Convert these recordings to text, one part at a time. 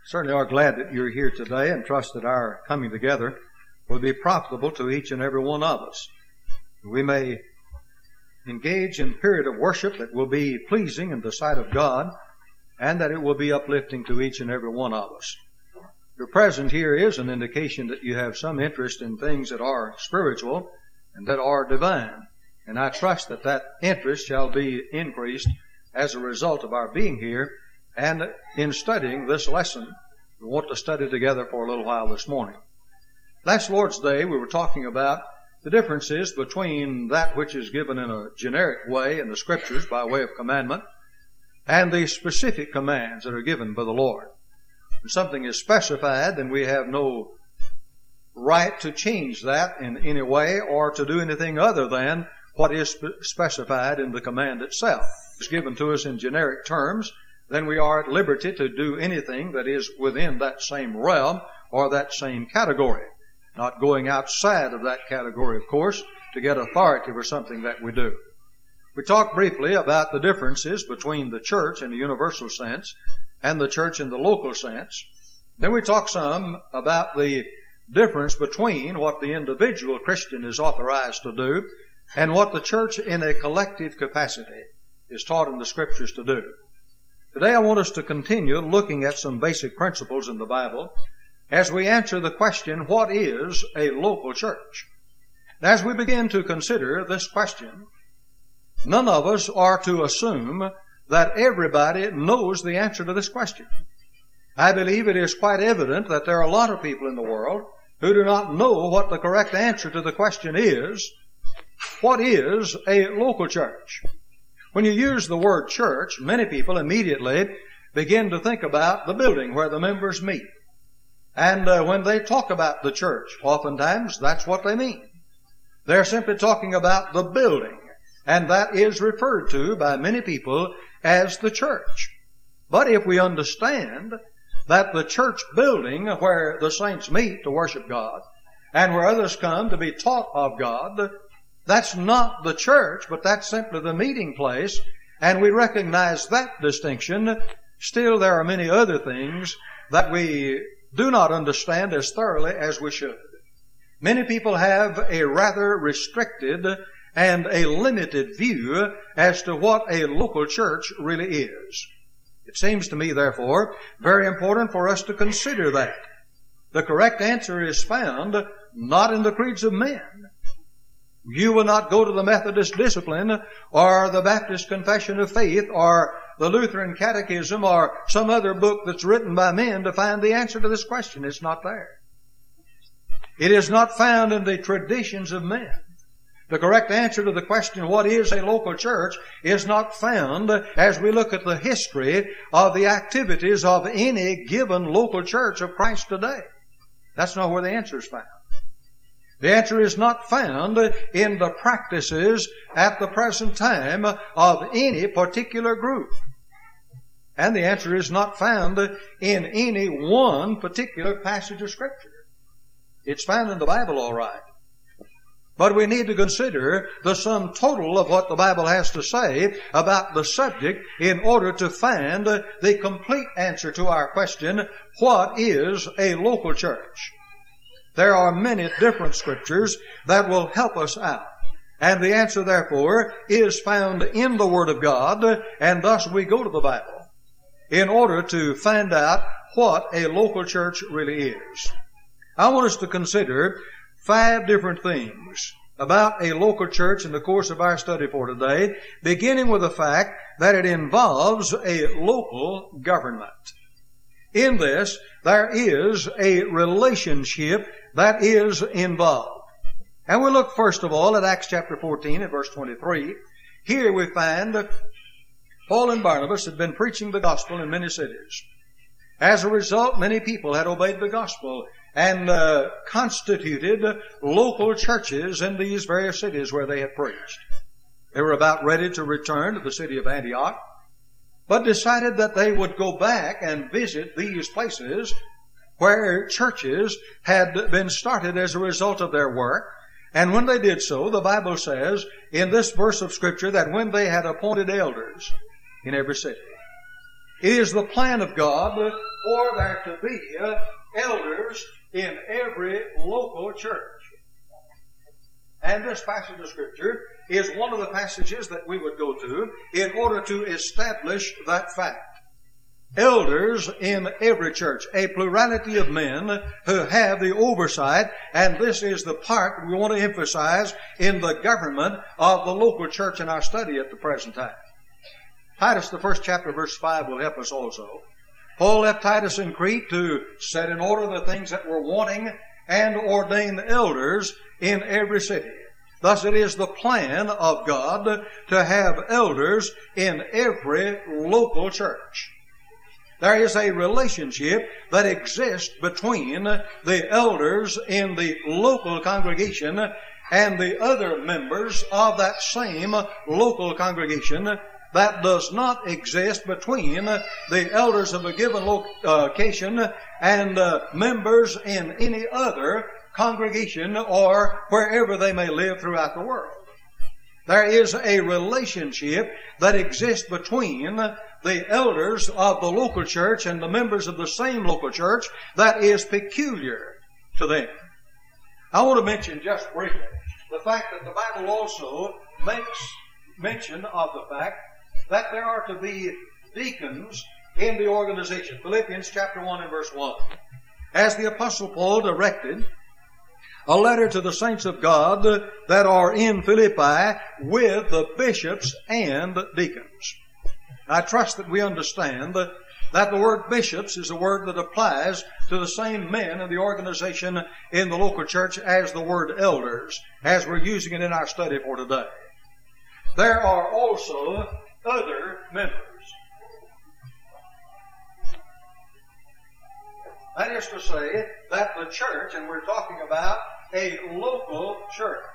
Certainly are glad that you're here today and trust that our coming together will be profitable to each and every one of us. We may engage in a period of worship that will be pleasing in the sight of God and that it will be uplifting to each and every one of us. Your presence here is an indication that you have some interest in things that are spiritual and that are divine. And I trust that that interest shall be increased as a result of our being here and in studying this lesson. We want to study together for a little while this morning. Last Lord's Day we were talking about the differences between that which is given in a generic way in the Scriptures by way of commandment and the specific commands that are given by the Lord. When something is specified, then we have no right to change that in any way or to do anything other than what is specified in the command itself. If it's given to us in generic terms, then we are at liberty to do anything that is within that same realm or that same category. Not going outside of that category, of course, to get authority for something that we do. We talked briefly about the differences between the church in the universal sense and the church in the local sense. Then we talked some about the difference between what the individual Christian is authorized to do and what the church in a collective capacity is taught in the Scriptures to do. Today I want us to continue looking at some basic principles in the Bible as we answer the question, what is a local church? And as we begin to consider this question, none of us are to assume that everybody knows the answer to this question. I believe it is quite evident that there are a lot of people in the world who do not know what the correct answer to the question is, what is a local church? When you use the word church, many people immediately begin to think about the building where the members meet. And when they talk about the church, oftentimes that's what they mean. They're simply talking about the building, and that is referred to by many people as the church. But if we understand that the church building where the saints meet to worship God and where others come to be taught of God, that's not the church, but that's simply the meeting place, and we recognize that distinction. Still, there are many other things that we do not understand as thoroughly as we should. Many people have a rather restricted and a limited view as to what a local church really is. It seems to me, therefore, very important for us to consider that. The correct answer is found not in the creeds of men. You will not go to the Methodist Discipline or the Baptist Confession of Faith or the Lutheran Catechism or some other book that's written by men to find the answer to this question. It's not there. It is not found in the traditions of men. The correct answer to the question, what is a local church, is not found as we look at the history of the activities of any given local church of Christ today. That's not where the answer is found. The answer is not found in the practices at the present time of any particular group. And the answer is not found in any one particular passage of Scripture. It's found in the Bible, all right. But we need to consider the sum total of what the Bible has to say about the subject in order to find the complete answer to our question, what is a local church? There are many different Scriptures that will help us out. And the answer, therefore, is found in the Word of God, and thus we go to the Bible in order to find out what a local church really is. I want us to consider 5 different things about a local church in the course of our study for today, beginning with the fact that it involves a local government. In this, there is a relationship that is involved. And we'll look first of all at Acts chapter 14 and verse 23. Here we find that Paul and Barnabas had been preaching the gospel in many cities. As a result, many people had obeyed the gospel and constituted local churches in these various cities where they had preached. They were about ready to return to the city of Antioch, but decided that they would go back and visit these places where churches had been started as a result of their work. And when they did so, the Bible says in this verse of Scripture that when they had appointed elders in every city, It is the plan of God for there to be elders in every local church. And this passage of Scripture is one of the passages that we would go to in order to establish that fact. Elders in every church, a plurality of men who have the oversight, and this is the part we want to emphasize in the government of the local church in our study at the present time. Titus, the first chapter, verse 5, will help us also. Paul left Titus in Crete to set in order the things that were wanting and ordain elders in every city. Thus it is the plan of God to have elders in every local church. There is a relationship that exists between the elders in the local congregation and the other members of that same local congregation that does not exist between the elders of a given location and members in any other congregation or wherever they may live throughout the world. There is a relationship that exists between the elders of the local church and the members of the same local church that is peculiar to them. I want to mention just briefly the fact that the Bible also makes mention of the fact that there are to be deacons in the organization. Philippians chapter 1 and verse 1. As the Apostle Paul directed a letter to the saints of God that are in Philippi with the bishops and deacons. I trust that we understand that the word bishops is a word that applies to the same men in the organization in the local church as the word elders, as we're using it in our study for today. There are also other members. That is to say that the church, and we're talking about a local church,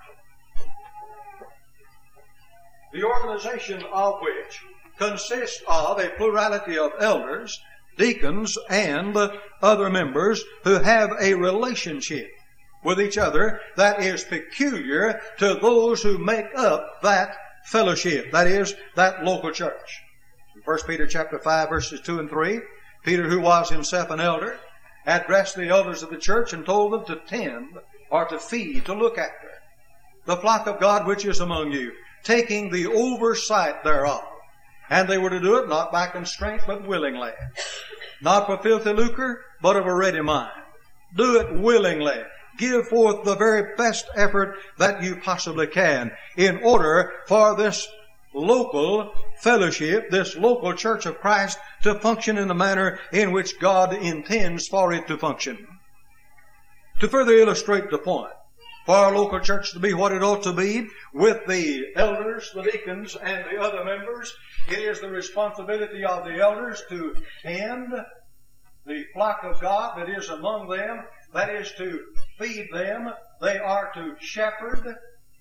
the organization of which consists of a plurality of elders, deacons, and other members who have a relationship with each other that is peculiar to those who make up that fellowship, that is, that local church. In 1 Peter chapter 5, verses 2 and 3, Peter, who was himself an elder, addressed the elders of the church and told them to tend or to feed, to look after the flock of God which is among you, taking the oversight thereof. And they were to do it not by constraint, but willingly. Not for filthy lucre, but of a ready mind. Do it willingly. Give forth the very best effort that you possibly can in order for this local fellowship, this local church of Christ, to function in the manner in which God intends for it to function. To further illustrate the point, for our local church to be what it ought to be, with the elders, the deacons, and the other members, it is the responsibility of the elders to tend the flock of God that is among them, that is to feed them. They are to shepherd.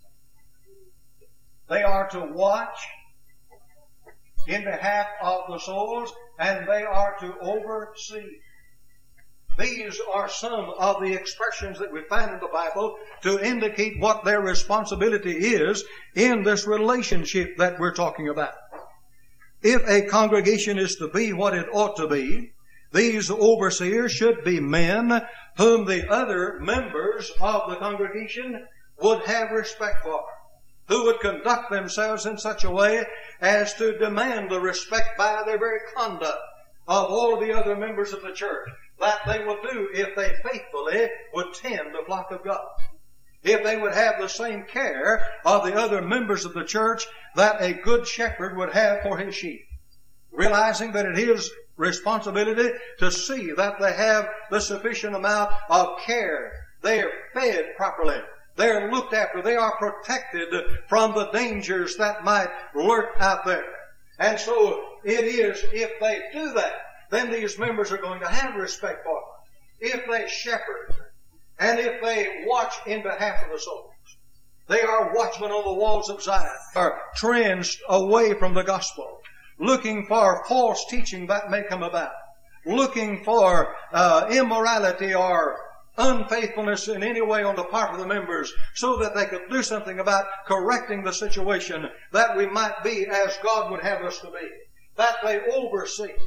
They are to watch in behalf of the souls, and they are to oversee. These are some of the expressions that we find in the Bible to indicate what their responsibility is in this relationship that we're talking about. If a congregation is to be what it ought to be, these overseers should be men whom the other members of the congregation would have respect for, who would conduct themselves in such a way as to demand the respect by their very conduct of all the other members of the church, that they would do if they faithfully would tend the flock of God. If they would have the same care of the other members of the church that a good shepherd would have for his sheep, realizing that it is responsibility to see that they have the sufficient amount of care. They are fed properly. They are looked after. They are protected from the dangers that might lurk out there. And so it is, if they do that, then these members are going to have respect for them. If they shepherd and if they watch in behalf of the souls. They are watchmen on the walls of Zion, are trends away from the gospel, looking for false teaching that may come about, looking for immorality or unfaithfulness in any way on the part of the members, so that they could do something about correcting the situation, that we might be as God would have us to be, that they oversee.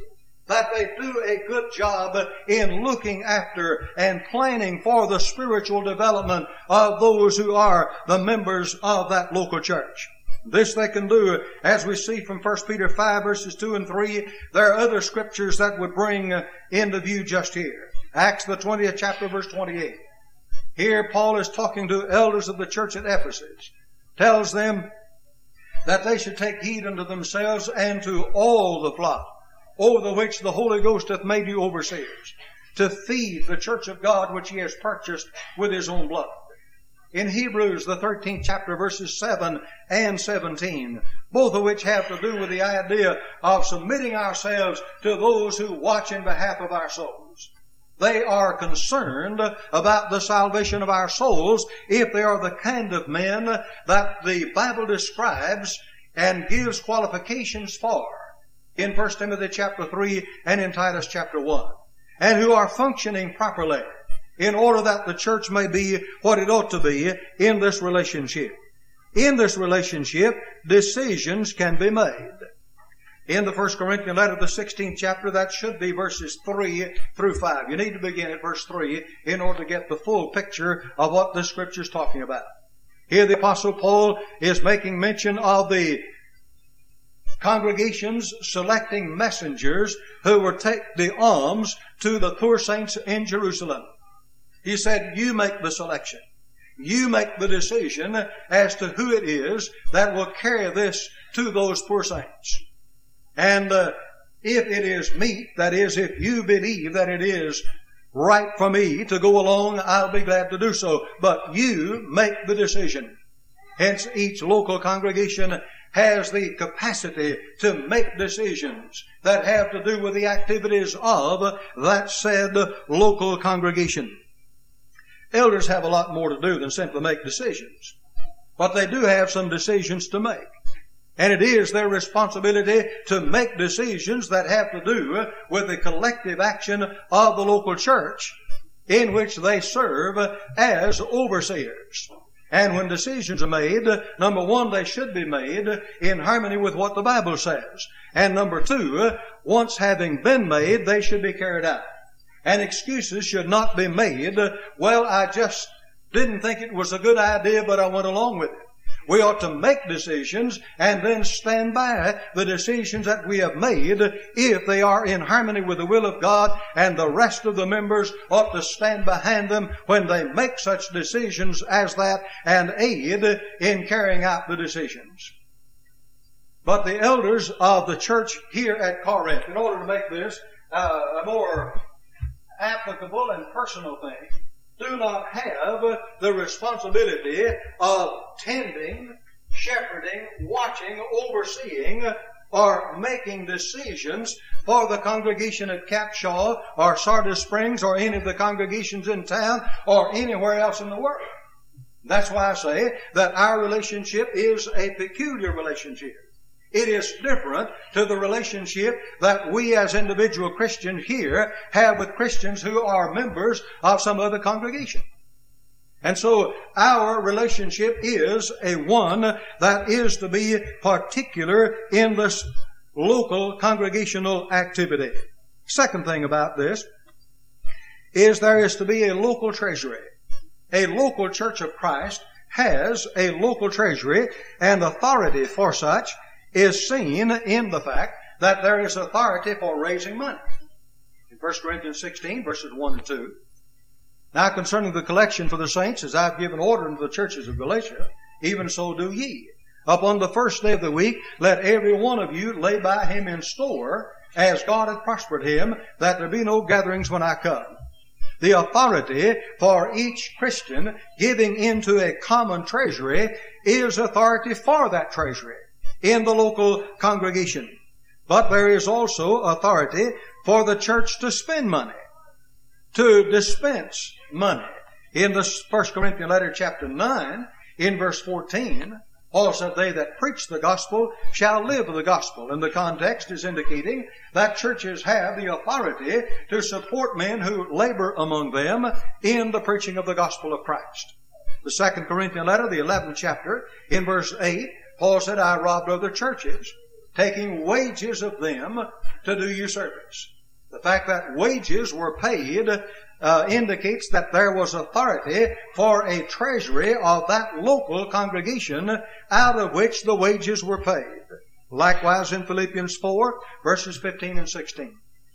that they do a good job in looking after and planning for the spiritual development of those who are the members of that local church. This they can do, as we see from 1 Peter 5 verses 2 and 3. There are other scriptures that would bring into view just here. Acts the 20th chapter verse 28. Here Paul is talking to elders of the church at Ephesus. Tells them that they should take heed unto themselves and to all the flock, over the which the Holy Ghost hath made you overseers, to feed the church of God which He has purchased with His own blood. In Hebrews, the 13th chapter, verses 7 and 17, both of which have to do with the idea of submitting ourselves to those who watch in behalf of our souls. They are concerned about the salvation of our souls if they are the kind of men that the Bible describes and gives qualifications for in 1 Timothy chapter 3 and in Titus chapter 1, and who are functioning properly in order that the church may be what it ought to be in this relationship. In this relationship, decisions can be made. In the 1 Corinthians letter, the 16th chapter, that should be verses 3 through 5. You need to begin at verse 3 in order to get the full picture of what the Scripture is talking about. Here the Apostle Paul is making mention of the congregations selecting messengers who will take the alms to the poor saints in Jerusalem. He said, you make the selection. You make the decision as to who it is that will carry this to those poor saints. And if it is meet, that is, if you believe that it is right for me to go along, I'll be glad to do so. But you make the decision. Hence, each local congregation has the capacity to make decisions that have to do with the activities of that said local congregation. Elders have a lot more to do than simply make decisions. But they do have some decisions to make. And it is their responsibility to make decisions that have to do with the collective action of the local church in which they serve as overseers. And when decisions are made, number one, they should be made in harmony with what the Bible says. And number two, once having been made, they should be carried out. And excuses should not be made, well, I just didn't think it was a good idea, but I went along with it. We ought to make decisions and then stand by the decisions that we have made if they are in harmony with the will of God, and the rest of the members ought to stand behind them when they make such decisions as that and aid in carrying out the decisions. But the elders of the church here at Corinth, in order to make this a more applicable and personal thing, do not have the responsibility of tending, shepherding, watching, overseeing, or making decisions for the congregation at Capshaw or Sardis Springs or any of the congregations in town or anywhere else in the world. That's why I say that our relationship is a peculiar relationship. It is different to the relationship that we as individual Christians here have with Christians who are members of some other congregation. And so our relationship is a one that is to be particular in this local congregational activity. Second thing about this is there is to be a local treasury. A local Church of Christ has a local treasury, and authority for such is seen in the fact that there is authority for raising money. In 1 Corinthians 16, verses 1 and 2. Now concerning the collection for the saints, as I've given order unto the churches of Galatia, even so do ye. Upon the first day of the week, let every one of you lay by him in store, as God hath prospered him, that there be no gatherings when I come. The authority for each Christian giving into a common treasury is authority for that treasury in the local congregation. But there is also authority for the church to spend money, to dispense money. In the 1 Corinthians letter chapter 9, in verse 14, Paul said, they that preach the gospel shall live the gospel. And the context is indicating that churches have the authority to support men who labor among them in the preaching of the gospel of Christ. The 2 Corinthians letter, the 11th chapter, in verse 8, Paul said, I robbed other churches, taking wages of them to do you service. The fact that wages were paid indicates that there was authority for a treasury of that local congregation out of which the wages were paid. Likewise in Philippians 4, verses 15 and 16.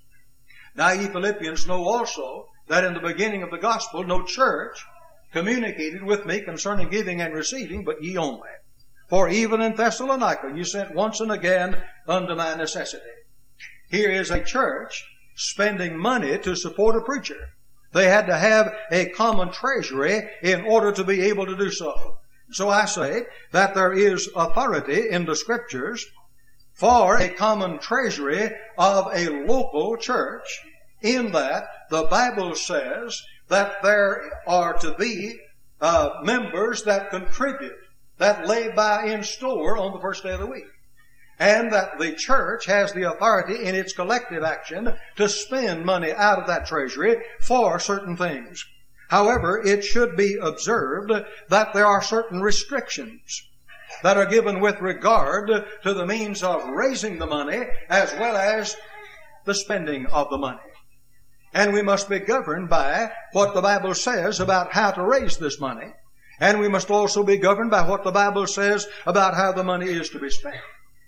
Now ye Philippians know also that in the beginning of the gospel no church communicated with me concerning giving and receiving, but ye only. For even in Thessalonica you sent once and again unto my necessity. Here is a church spending money to support a preacher. They had to have a common treasury in order to be able to do so. So I say that there is authority in the Scriptures for a common treasury of a local church, in that the Bible says that there are to be members that contribute, that lay by in store on the first day of the week. And that the church has the authority in its collective action to spend money out of that treasury for certain things. However, it should be observed that there are certain restrictions that are given with regard to the means of raising the money as well as the spending of the money. And we must be governed by what the Bible says about how to raise this money. And we must also be governed by what the Bible says about how the money is to be spent.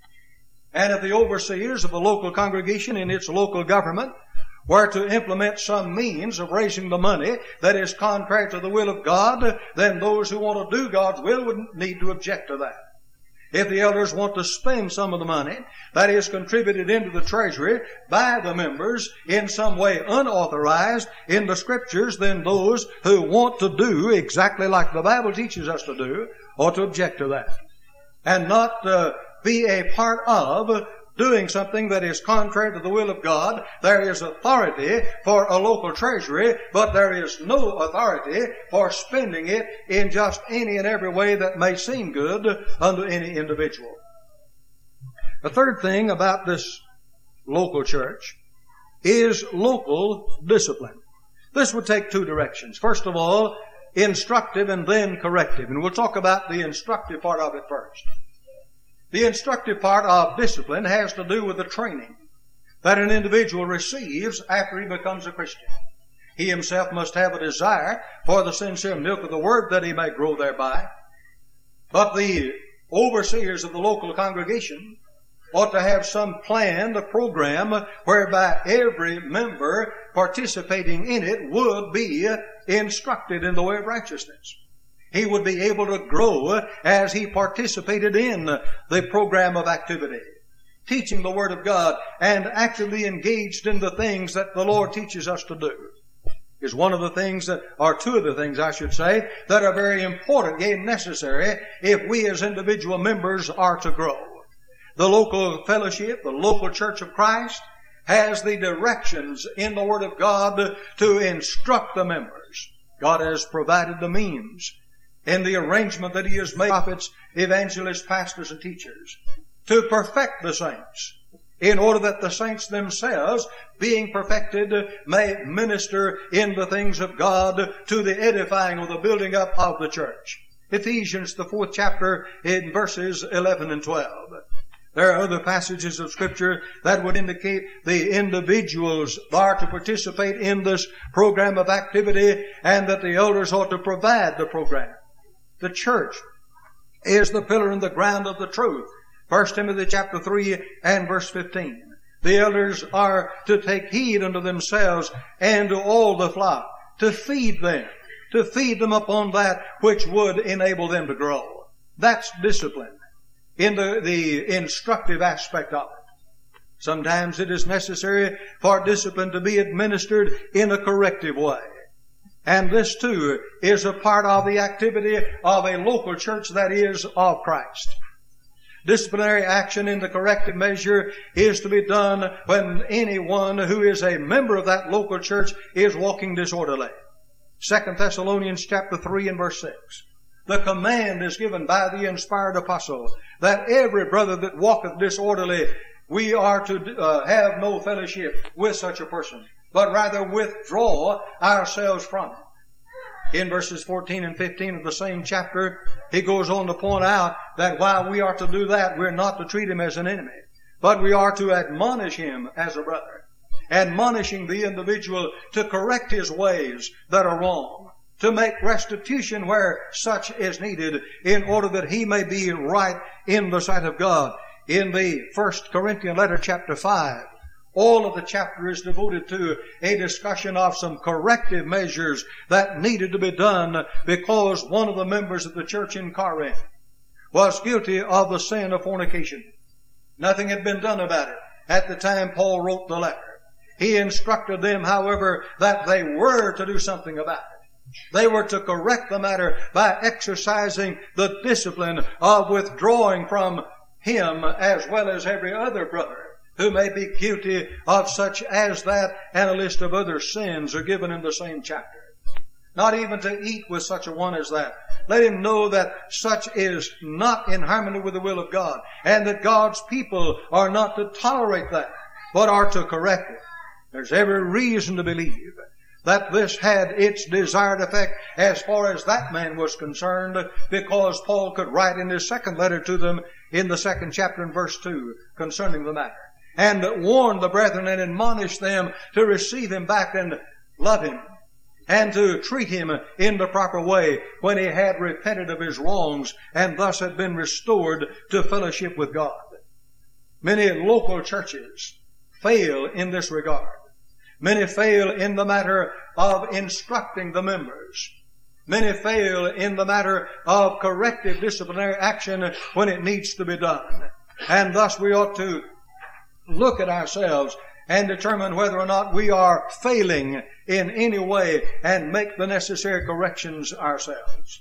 And if the overseers of a local congregation in its local government were to implement some means of raising the money that is contrary to the will of God, then those who want to do God's will would need to object to that. If the elders want to spend some of the money that is contributed into the treasury by the members in some way unauthorized in the Scriptures, then those who want to do exactly like the Bible teaches us to do ought to object to that. And not be a part of doing something that is contrary to the will of God. There is authority for a local treasury, but there is no authority for spending it in just any and every way that may seem good unto any individual. The third thing about this local church is local discipline. This would take two directions. First of all, instructive and then corrective. And we'll talk about the instructive part of it first. The instructive part of discipline has to do with the training that an individual receives after he becomes a Christian. He himself must have a desire for the sincere milk of the Word that he may grow thereby. But the overseers of the local congregation ought to have some planned program whereby every member participating in it would be instructed in the way of righteousness. He would be able to grow as he participated in the program of activity, teaching the Word of God and actively engaged in the things that the Lord teaches us to do. Is one of the things that, or two of the things I should say, that are very important, yea, necessary if we as individual members are to grow. The local fellowship, the local church of Christ, has the directions in the Word of God to instruct the members. God has provided the means in the arrangement that He has made prophets, evangelists, pastors, and teachers to perfect the saints, in order that the saints themselves, being perfected, may minister in the things of God to the edifying or the building up of the church. Ephesians, the 4th chapter, in verses 11 and 12. There are other passages of Scripture that would indicate the individuals are to participate in this program of activity and that the elders ought to provide the program. The church is the pillar and the ground of the truth. 1 Timothy chapter 3 and verse 15. The elders are to take heed unto themselves and to all the flock, to feed them upon that which would enable them to grow. That's discipline in the instructive aspect of it. Sometimes it is necessary for discipline to be administered in a corrective way. And this too is a part of the activity of a local church that is of Christ. Disciplinary action in the corrective measure is to be done when anyone who is a member of that local church is walking disorderly. 2 Thessalonians chapter 3 and verse 6. The command is given by the inspired apostle that every brother that walketh disorderly, we are to have no fellowship with such a person, but rather withdraw ourselves from it. In verses 14 and 15 of the same chapter, he goes on to point out that while we are to do that, we're not to treat him as an enemy, but we are to admonish him as a brother. admonishing the individual to correct his ways that are wrong, to make restitution where such is needed in order that he may be right in the sight of God. In the 1 Corinthians letter, chapter 5, all of the chapter is devoted to a discussion of some corrective measures that needed to be done because one of the members of the church in Corinth was guilty of the sin of fornication. Nothing had been done about it at the time Paul wrote the letter. He instructed them, however, that they were to do something about it. They were to correct the matter by exercising the discipline of withdrawing from him as well as every other brother who may be guilty of such as that, and a list of other sins are given in the same chapter. Not even to eat with such a one as that. Let him know that such is not in harmony with the will of God, and that God's people are not to tolerate that, but are to correct it. There's every reason to believe that this had its desired effect as far as that man was concerned, because Paul could write in his second letter to them in the 2nd chapter and verse 2 concerning the matter, and warn the brethren and admonish them to receive him back and love him, and to treat him in the proper way when he had repented of his wrongs and thus had been restored to fellowship with God. Many local churches fail in this regard. Many fail in the matter of instructing the members. Many fail in the matter of corrective disciplinary action when it needs to be done. And thus we ought to look at ourselves and determine whether or not we are failing in any way and make the necessary corrections ourselves.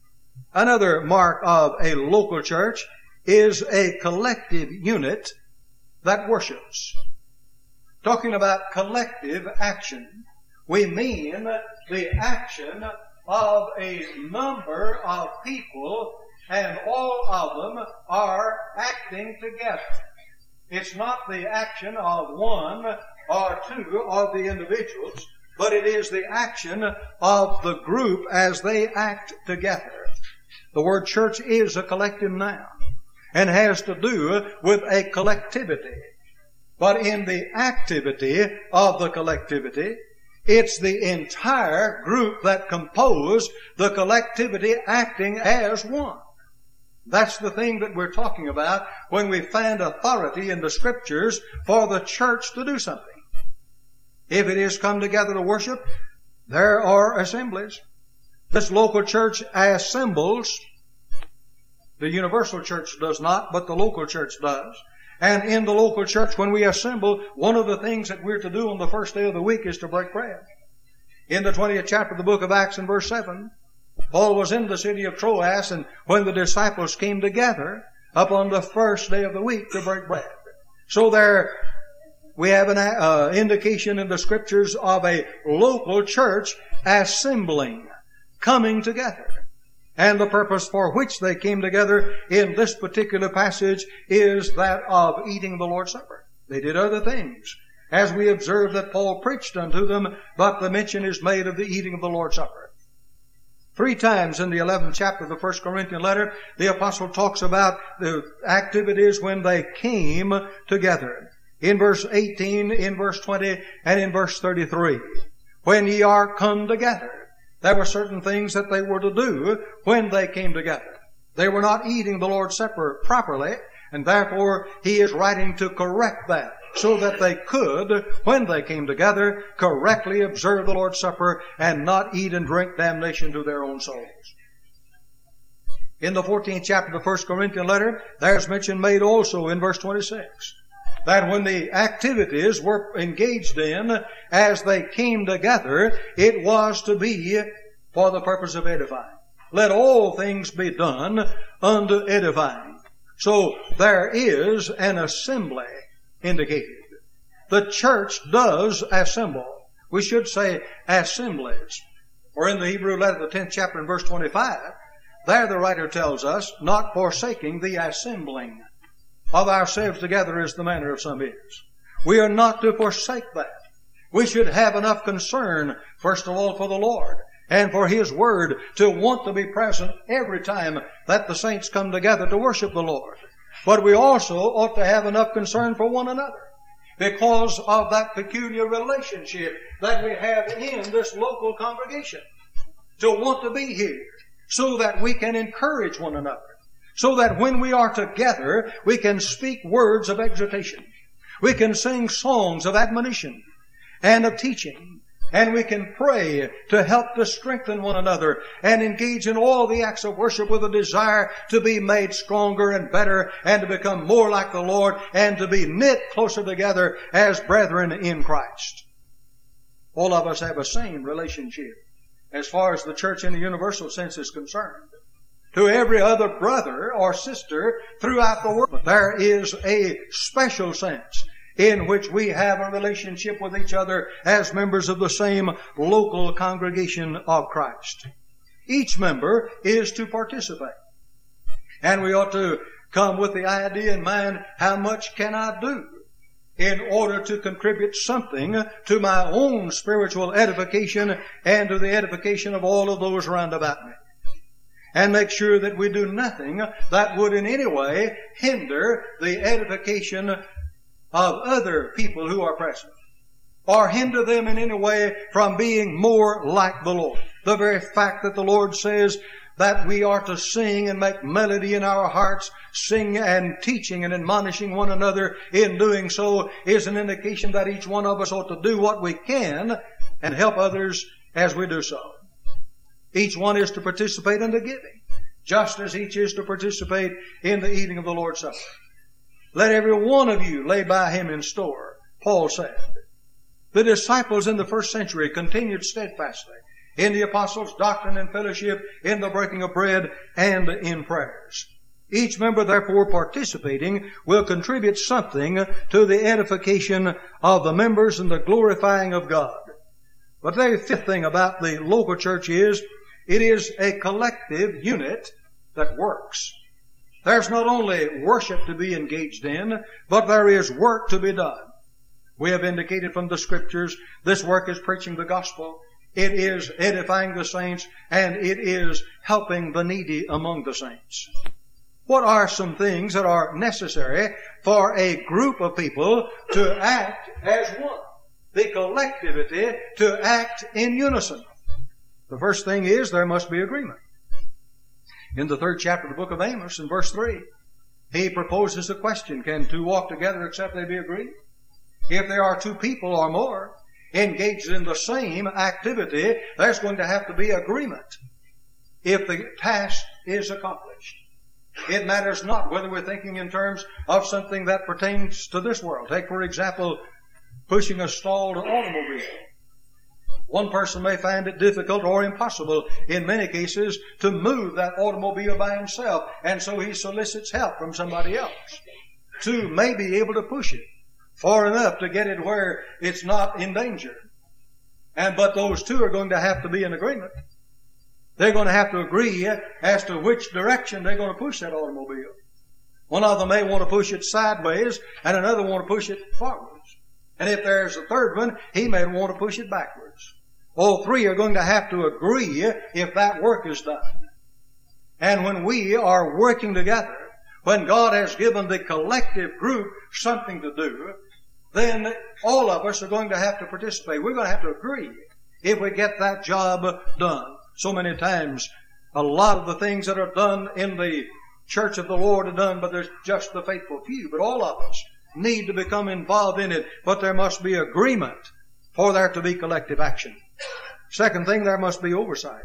Another mark of a local church is a collective unit that worships. Talking about collective action, we mean the action of a number of people, and all of them are acting together. It's not the action of one or two of the individuals, but it is the action of the group as they act together. The word church is a collective noun and has to do with a collectivity. But in the activity of the collectivity, it's the entire group that compose the collectivity acting as one. That's the thing that we're talking about when we find authority in the Scriptures for the church to do something. If it is come together to worship, there are assemblies. This local church assembles. The universal church does not, but the local church does. And in the local church, when we assemble, one of the things that we're to do on the first day of the week is to break bread. In the 20th chapter of the book of Acts in verse 7, Paul was in the city of Troas, and when the disciples came together upon the first day of the week to break bread. So there we have an indication in the Scriptures of a local church assembling, coming together. And the purpose for which they came together in this particular passage is that of eating the Lord's Supper. They did other things, as we observe that Paul preached unto them, but the mention is made of the eating of the Lord's Supper. 3 times in the 11th chapter of the 1 Corinthians letter, the apostle talks about the activities when they came together. In verse 18, in verse 20, and in verse 33. When ye are come together. There were certain things that they were to do when they came together. They were not eating the Lord's Supper properly, and therefore he is writing to correct that, so that they could, when they came together, correctly observe the Lord's Supper and not eat and drink damnation to their own souls. In the 14th chapter of the 1 Corinthians letter, there's mention made also in verse 26. That when the activities were engaged in as they came together, it was to be for the purpose of edifying. Let all things be done unto edifying. So there is an assembly indicated. The church does assemble. We should say assemblies. Or in the Hebrew letter, the 10th chapter and verse 25, there the writer tells us, not forsaking the assembling of ourselves together as the manner of some is. We are not to forsake that. We should have enough concern, first of all, for the Lord and for His Word to want to be present every time that the saints come together to worship the Lord. But we also ought to have enough concern for one another, because of that peculiar relationship that we have in this local congregation. To want to be here so that we can encourage one another. So that when we are together, we can speak words of exhortation. We can sing songs of admonition and of teaching. And we can pray to help to strengthen one another and engage in all the acts of worship with a desire to be made stronger and better and to become more like the Lord and to be knit closer together as brethren in Christ. All of us have a same relationship as far as the church in the universal sense is concerned to every other brother or sister throughout the world. But there is a special sense in which we have a relationship with each other as members of the same local congregation of Christ. Each member is to participate. And we ought to come with the idea in mind, how much can I do in order to contribute something to my own spiritual edification and to the edification of all of those around about me? And make sure that we do nothing that would in any way hinder the edification of other people who are present, or hinder them in any way from being more like the Lord. The very fact that the Lord says that we are to sing and make melody in our hearts, sing and teaching and admonishing one another in doing so, is an indication that each one of us ought to do what we can and help others as we do so. Each one is to participate in the giving, just as each is to participate in the eating of the Lord's Supper. Let every one of you lay by him in store, Paul said. The disciples in the first century continued steadfastly in the apostles' doctrine and fellowship, in the breaking of bread, and in prayers. Each member, therefore, participating will contribute something to the edification of the members and the glorifying of God. But the fifth thing about the local church is, it is a collective unit that works. There's not only worship to be engaged in, but there is work to be done. We have indicated from the Scriptures, this work is preaching the gospel, it is edifying the saints, and it is helping the needy among the saints. What are some things that are necessary for a group of people to act as one? The collectivity to act in unison. The first thing is there must be agreement. In the 3rd chapter of the book of Amos, in verse 3, he proposes a question, can two walk together except they be agreed? If there are two people or more engaged in the same activity, there's going to have to be agreement if the task is accomplished. It matters not whether we're thinking in terms of something that pertains to this world. Take, for example, pushing a stalled automobile. One person may find it difficult or impossible in many cases to move that automobile by himself, and so he solicits help from somebody else. Two may be able to push it far enough to get it where it's not in danger. But those two are going to have to be in agreement. They're going to have to agree as to which direction they're going to push that automobile. One of them may want to push it sideways, and another want to push it forwards. And if there's a third one, he may want to push it backwards. All three are going to have to agree if that work is done. And when we are working together, when God has given the collective group something to do, then all of us are going to have to participate. We're going to have to agree if we get that job done. So many times, a lot of the things that are done in the church of the Lord are done, but there's just the faithful few. But all of us need to become involved in it, but there must be agreement for there to be collective action. Second thing, there must be oversight.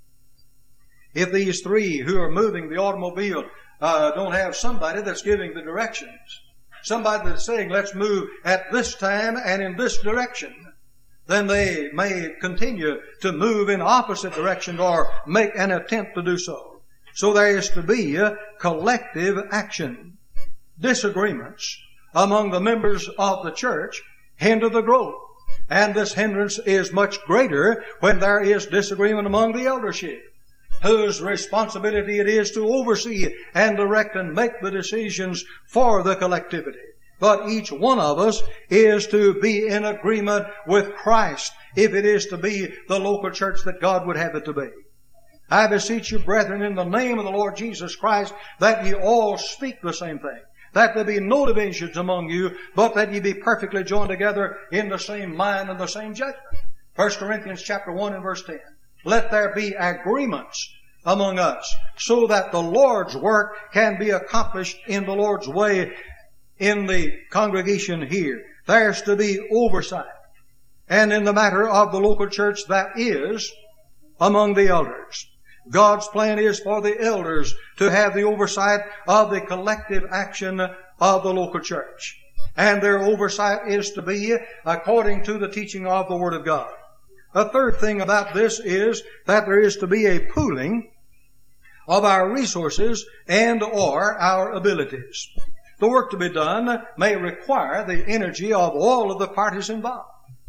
If these three who are moving the automobile don't have somebody that's giving the directions, somebody that's saying, let's move at this time and in this direction, then they may continue to move in opposite directions or make an attempt to do so. So there is to be a collective action. Disagreements among the members of the church hinder the growth. And this hindrance is much greater when there is disagreement among the eldership, whose responsibility it is to oversee and direct and make the decisions for the collectivity. But each one of us is to be in agreement with Christ if it is to be the local church that God would have it to be. I beseech you, brethren, in the name of the Lord Jesus Christ, that ye all speak the same thing, that there be no divisions among you, but that ye be perfectly joined together in the same mind and the same judgment. 1 Corinthians chapter 1 and verse 10. Let there be agreements among us, so that the Lord's work can be accomplished in the Lord's way in the congregation here. There's to be oversight. And in the matter of the local church, that is among the elders. God's plan is for the elders to have the oversight of the collective action of the local church. And their oversight is to be according to the teaching of the Word of God. A third thing about this is that there is to be a pooling of our resources and or our abilities. The work to be done may require the energy of all of the parties involved.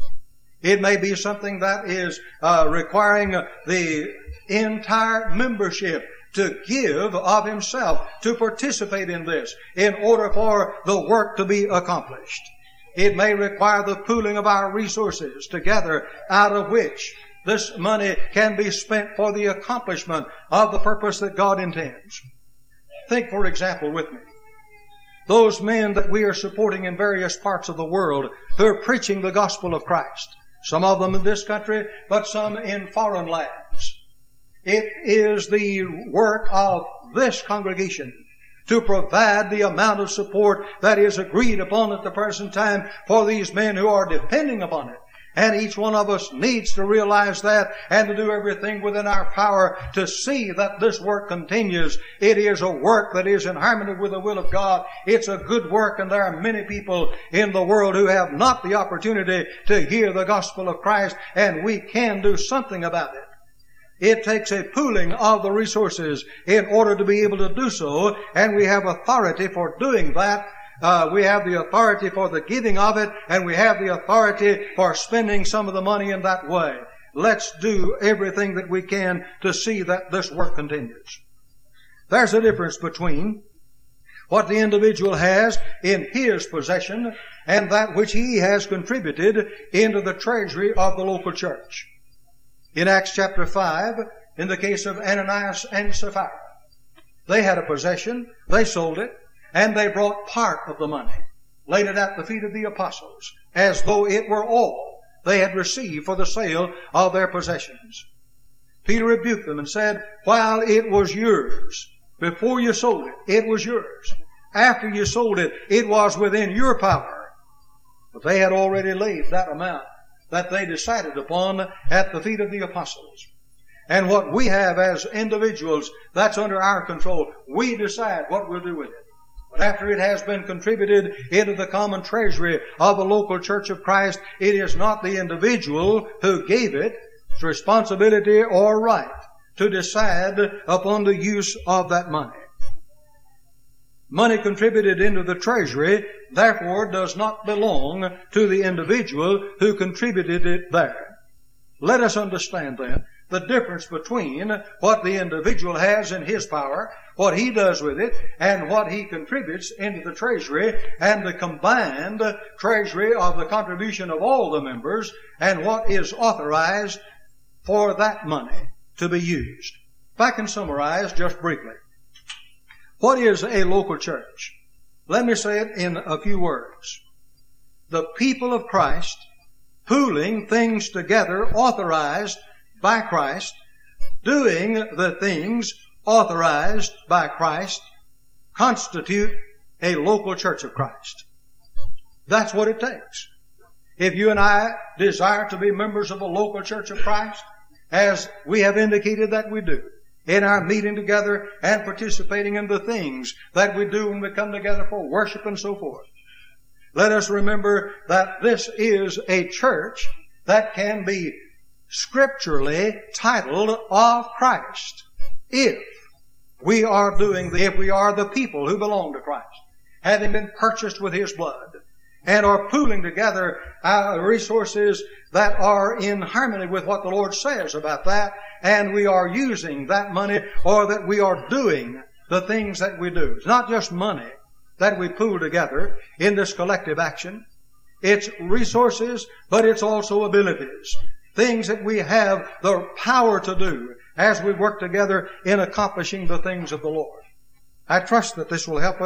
It may be something that is requiring the entire membership to give of himself, to participate in this, in order for the work to be accomplished. It may require the pooling of our resources together, out of which this money can be spent for the accomplishment of the purpose that God intends. Think, for example, with me, those men that we are supporting in various parts of the world who are preaching the gospel of Christ. Some of them in this country, but some in foreign lands. It is the work of this congregation to provide the amount of support that is agreed upon at the present time for these men who are depending upon it. And each one of us needs to realize that and to do everything within our power to see that this work continues. It is a work that is in harmony with the will of God. It's a good work, and there are many people in the world who have not the opportunity to hear the gospel of Christ, and we can do something about it. It takes a pooling of the resources in order to be able to do so, and we have authority for doing that. We have the authority for the giving of it, and we have the authority for spending some of the money in that way. Let's do everything that we can to see that this work continues. There's a difference between what the individual has in his possession and that which he has contributed into the treasury of the local church. In Acts chapter 5, in the case of Ananias and Sapphira, they had a possession, they sold it, and they brought part of the money, laid it at the feet of the apostles, as though it were all they had received for the sale of their possessions. Peter rebuked them and said, while it was yours, before you sold it, it was yours. After you sold it, it was within your power. But they had already laid that amount that they decided upon at the feet of the apostles. And what we have as individuals, that's under our control. We decide what we'll do with it. But after it has been contributed into the common treasury of a local church of Christ, it is not the individual who gave it its responsibility or right to decide upon the use of that money. Money contributed into the treasury, therefore, does not belong to the individual who contributed it there. Let us understand then the difference between what the individual has in his power, what he does with it, and what he contributes into the treasury, and the combined treasury of the contribution of all the members, and what is authorized for that money to be used. If I can summarize just briefly. What is a local church? Let me say it in a few words. The people of Christ pooling things together authorized by Christ, doing the things authorized by Christ, constitute a local church of Christ. That's what it takes. If you and I desire to be members of a local church of Christ, as we have indicated that we do, in our meeting together and participating in the things that we do when we come together for worship and so forth, let us remember that this is a church that can be scripturally titled of Christ. If we are the people who belong to Christ, having been purchased with His blood, and are pooling together our resources that are in harmony with what the Lord says about that, and we are using that money, or that we are doing the things that we do. It's not just money that we pool together in this collective action. It's resources, but it's also abilities. Things that we have the power to do as we work together in accomplishing the things of the Lord. I trust that this will help us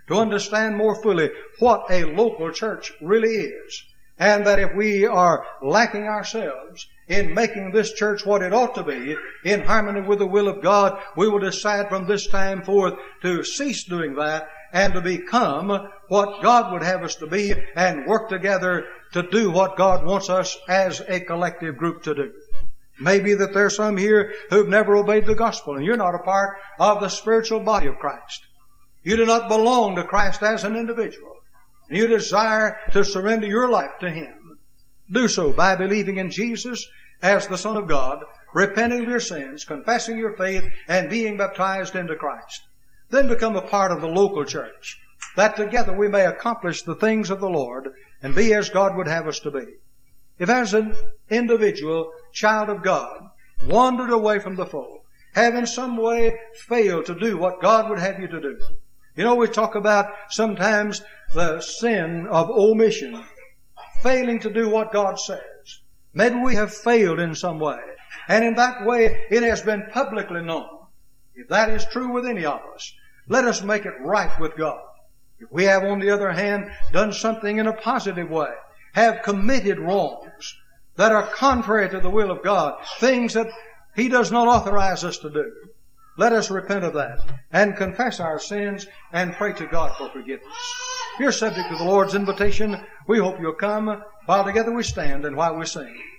to understand more fully what a local church really is. And that if we are lacking ourselves in making this church what it ought to be, in harmony with the will of God, we will decide from this time forth to cease doing that and to become what God would have us to be and work together to do what God wants us as a collective group to do. Maybe that there's some here who've never obeyed the gospel, and you're not a part of the spiritual body of Christ. You do not belong to Christ as an individual. You desire to surrender your life to Him. Do so by believing in Jesus as the Son of God, repenting of your sins, confessing your faith, and being baptized into Christ. Then become a part of the local church, that together we may accomplish the things of the Lord and be as God would have us to be. If as an individual child of God wandered away from the fold, have in some way failed to do what God would have you to do. You know, we talk about sometimes the sin of omission, failing to do what God says. Maybe we have failed in some way, and in that way it has been publicly known. If that is true with any of us, let us make it right with God. If we have, on the other hand, done something in a positive way, have committed wrongs that are contrary to the will of God, things that He does not authorize us to do, let us repent of that and confess our sins and pray to God for forgiveness. If you're subject to the Lord's invitation, we hope you'll come while together we stand and while we sing.